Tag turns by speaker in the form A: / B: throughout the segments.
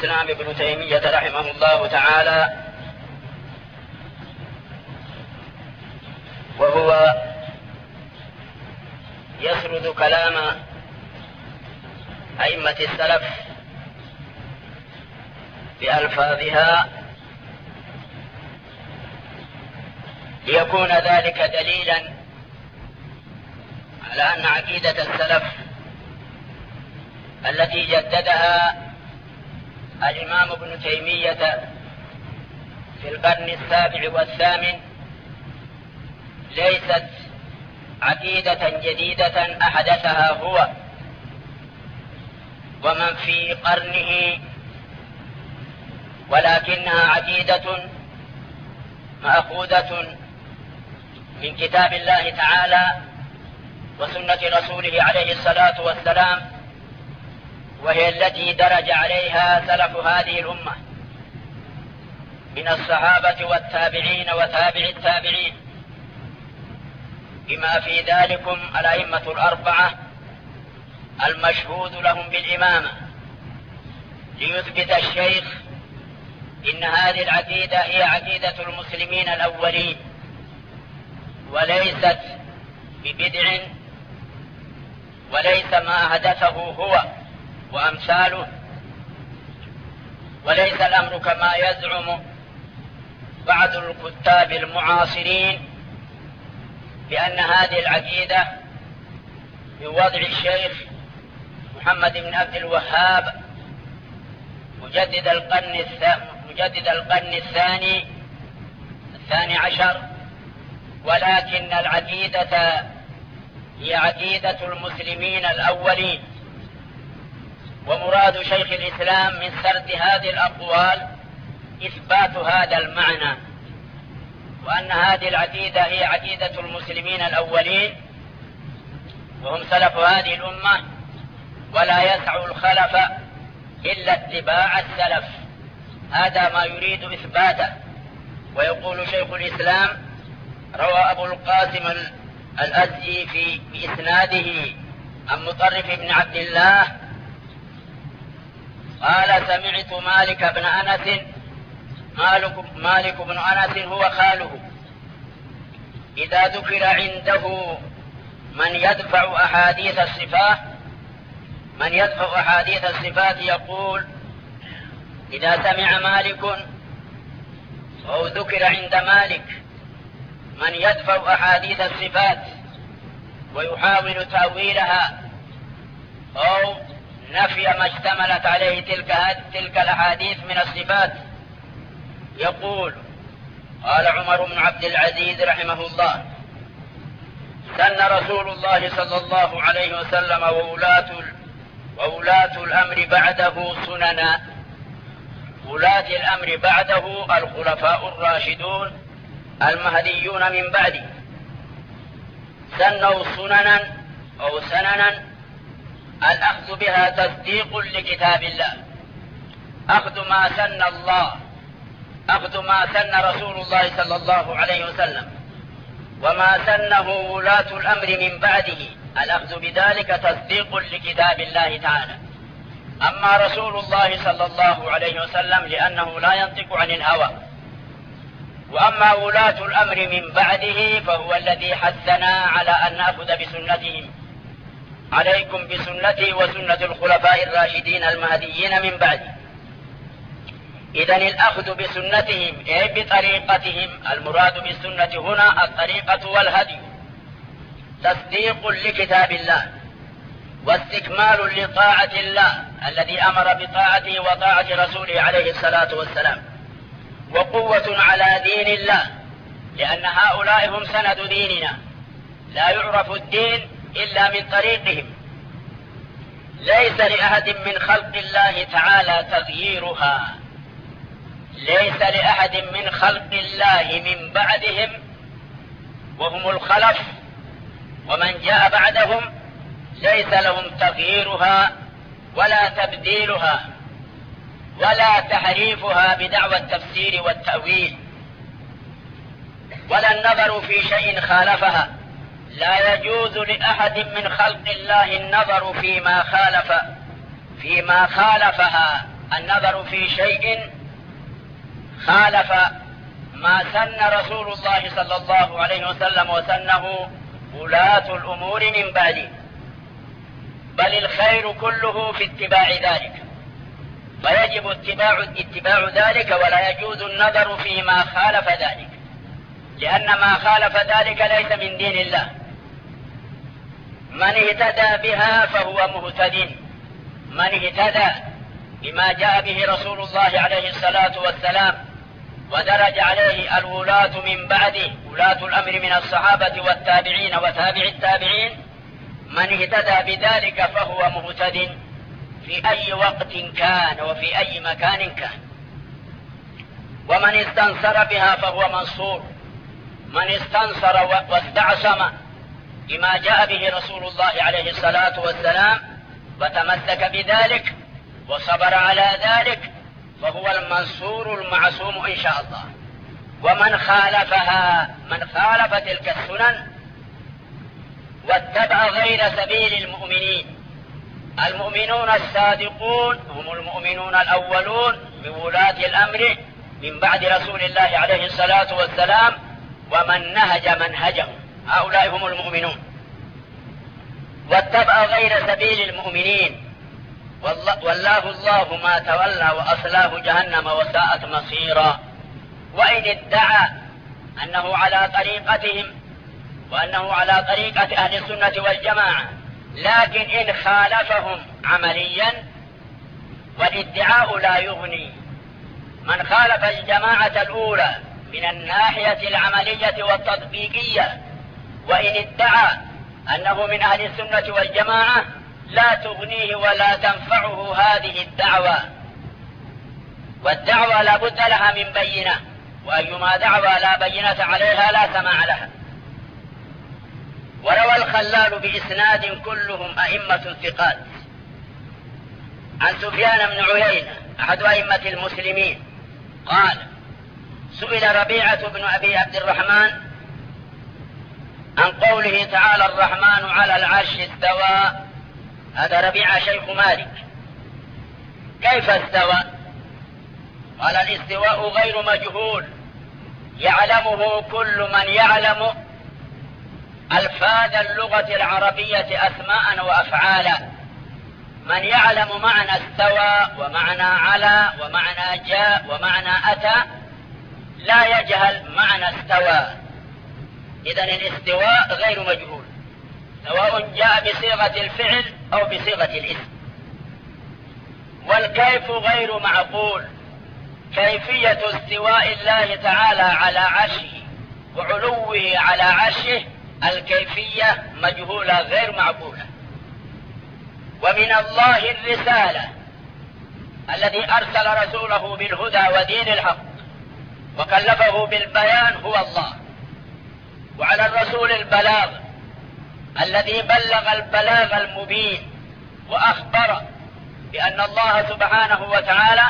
A: الإسلام ابن تيمية رحمه الله تعالى، وهو يسرد كلام أئمة السلف بألفاظها ليكون ذلك دليلا على أن عقيدة السلف التي جددها الإمام ابن تيمية في القرن السابع والثامن ليست عقيدة جديدة أحدثها هو ومن في قرنه، ولكنها عقيدة مأخوذة من كتاب الله تعالى وسنة رسوله عليه الصلاة والسلام، وهي التي درج عليها سلف هذه الأمة من الصحابة والتابعين وتابع التابعين، بما في ذلكم الأئمة الأربعة المشهود لهم بالإمامة. ليثبت الشيخ إن هذه العقيدة هي عقيدة المسلمين الأولين، وليست ببدع، وليس ما أحدثه هو وأمثاله، وليس الأمر كما يزعم بعض الكتاب المعاصرين بأن هذه العقيدة من وضع الشيخ محمد بن عبد الوهاب مجدد القرن الثاني عشر، ولكن العقيدة هي عقيدة المسلمين الأولين. ومراد شيخ الإسلام من سرد هذه الأقوال إثبات هذا المعنى، وأن هذه العقيدة هي عقيدة المسلمين الأولين وهم سلف هذه الأمة، ولا يسع الخلف إلا اتباع السلف. هذا ما يريد إثباته. ويقول شيخ الإسلام: روى أبو القاسم الأزدي بإسناده عن مطرف بن عبد الله قال: سمعت مالك بن أنس. مالك بن أنس هو خاله. إذا ذكر عنده من يدفع أحاديث الصفات يقول: إذا سمع مالك أو ذكر عند مالك من يدفع أحاديث الصفات ويحاول تأويلها أو نفي ما اشتملت عليه تلك الأحاديث من الصفات يقول: قال عمر بن عبد العزيز رحمه الله: سن رسول الله صلى الله عليه وسلم وولاة الأمر بعده سننا. ولاة الأمر بعده الخلفاء الراشدون المهديون من بعده سنوا سننا أو سننا، الأخذ بها تصديق لكتاب الله، أخذ ما سن رسول الله صلى الله عليه وسلم وما سنه ولاة الأمر من بعده، الأخذ بذلك تصديق لكتاب الله تعالى. أما رسول الله صلى الله عليه وسلم لأنه لا ينطق عن الهوى، وأما ولاة الأمر من بعده فهو الذي حثنا على أن نأخذ بسنتهم. عليكم بسنتي وسنة الخلفاء الراشدين المهديين من بعدي. إذن الأخذ بسنتهم أي بطريقتهم، المراد بالسنة هنا الطريقة والهدي، تصديق لكتاب الله واستكمال لطاعة الله الذي أمر بطاعته وطاعة رسوله عليه الصلاة والسلام، وقوة على دين الله، لأن هؤلاء هم سند ديننا، لا يعرف الدين إلا من طريقهم. ليس لأحد من خلق الله تعالى تغييرها، ليس لأحد من خلق الله من بعدهم وهم الخلف ومن جاء بعدهم ليس لهم تغييرها ولا تبديلها ولا تحريفها بدعوى التفسير والتأويل، ولا النظر في شيء خالفها. لا يجوز لأحد من خلق الله النظر فيما خالفها النظر في شيء خالف ما سن رسول الله صلى الله عليه وسلم وسنه ولاة الأمور من بعده، بل الخير كله في اتباع ذلك، فيجب اتباع ذلك، ولا يجوز النظر فيما خالف ذلك، لأن ما خالف ذلك ليس من دين الله. من اهتدى بها فهو مهتد، من اهتدى بما جاء به رسول الله عليه الصلاة والسلام ودرج عليه الولاة من بعده، ولاة الأمر من الصحابة والتابعين وتابع التابعين، من اهتدى بذلك فهو مهتد في أي وقت كان وفي أي مكان كان. ومن استنصر بها فهو منصور، من استنصر واستعصم بما جاء به رسول الله عليه الصلاة والسلام وتمسك بذلك وصبر على ذلك فهو المنصور المعصوم إن شاء الله. ومن خالفها، من خالف تلك السنن واتبع غير سبيل المؤمنين، المؤمنون الصادقون هم المؤمنون الأولون بولاة الأمر من بعد رسول الله عليه الصلاة والسلام، ومن نهج منهجهم، هؤلاء هم المؤمنون. واتبع غير سبيل المؤمنين والله الله ما تولى وأصلاه جهنم وساءت مصيرا. وإن ادعى أنه على طريقتهم وأنه على طريقة أهل السنة والجماعة، لكن إن خالفهم عمليا والادعاء لا يغني. من خالف الجماعة الأولى من الناحية العملية والتطبيقية وإن ادعى أنه من أهل السنة والجماعة لا تغنيه ولا تنفعه هذه الدعوة، والدعوة لا بد لها من بينة، وأيما دعوة لا بينة عليها لا سماع لها. وروى الخلال بإسناد كلهم أئمة ثقات عن سفيان بن عيينة أحد أئمة المسلمين قال: سئل ربيعة بن أبي عبد الرحمن عن قوله تعالى: الرحمن على العرش استوى. هذا ربيعة شيخ مالك، كيف استوى؟ قال: الاستواء غير مجهول، يعلمه كل من يعلم ألفاظ اللغة العربية أسماء وأفعالا. من يعلم معنى استوى ومعنى على ومعنى جاء ومعنى أتى لا يجهل معنى استوى. إذن الاستواء غير مجهول، سواء جاء بصيغة الفعل أو بصيغة الاسم. والكيف غير معقول، كيفية استواء الله تعالى على عرشه وعلوه على عرشه الكيفية مجهولة غير معقولة. ومن الله الرسالة الذي أرسل رسوله بالهدى ودين الحق وكلفه بالبيان هو الله، وعلى الرسول البلاغ الذي بلغ البلاغ المبين وأخبر بأن الله سبحانه وتعالى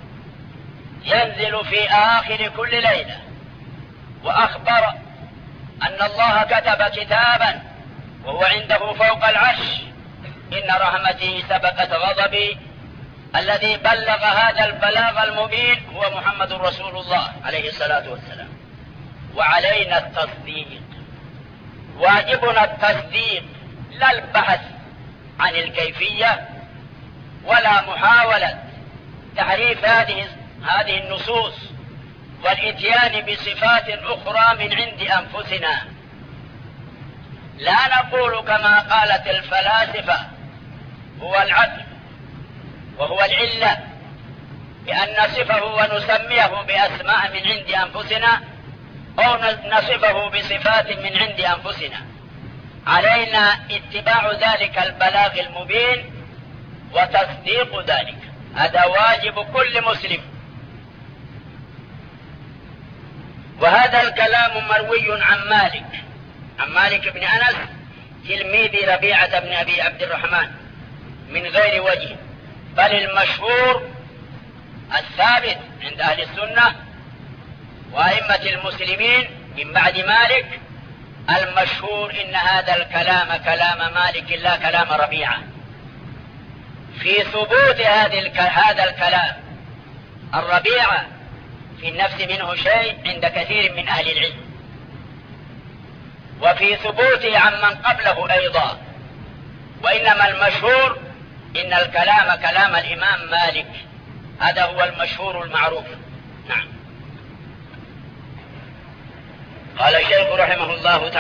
A: ينزل في آخر كل ليلة، وأخبر أن الله كتب كتابا وهو عنده فوق العرش: إن رحمتي سبقت غضبي. الذي بلغ هذا البلاغ المبين هو محمد رسول الله عليه الصلاة والسلام. وعلينا التصديق، واجبنا التصديق، لا البحث عن الكيفية ولا محاولة تحريف هذه النصوص والإتيان بصفات أخرى من عند أنفسنا. لا نقول كما قالت الفلاسفة هو العدل وهو العلة، بأن نصفه ونسميه بأسماء من عند أنفسنا أو نصفه بصفات من عند أنفسنا. علينا اتباع ذلك البلاغ المبين وتصديق ذلك، هذا واجب كل مسلم. وهذا الكلام مروي عن مالك بن أنس تلميذ ربيعة بن أبي عبد الرحمن من غير وجه، بل المشهور الثابت عند أهل السنة وأئمة المسلمين من بعد مالك، المشهور إن هذا الكلام كلام مالك لا كلام ربيعة. في ثبوت هذا الكلام الربيعة في النفس منه شيء عند كثير من أهل العلم، وفي ثبوته عمن قبله أيضا. وإنما المشهور إن الكلام كلام الإمام مالك، هذا هو المشهور المعروف. نعم. قال الشيخ رحمه الله تعالى: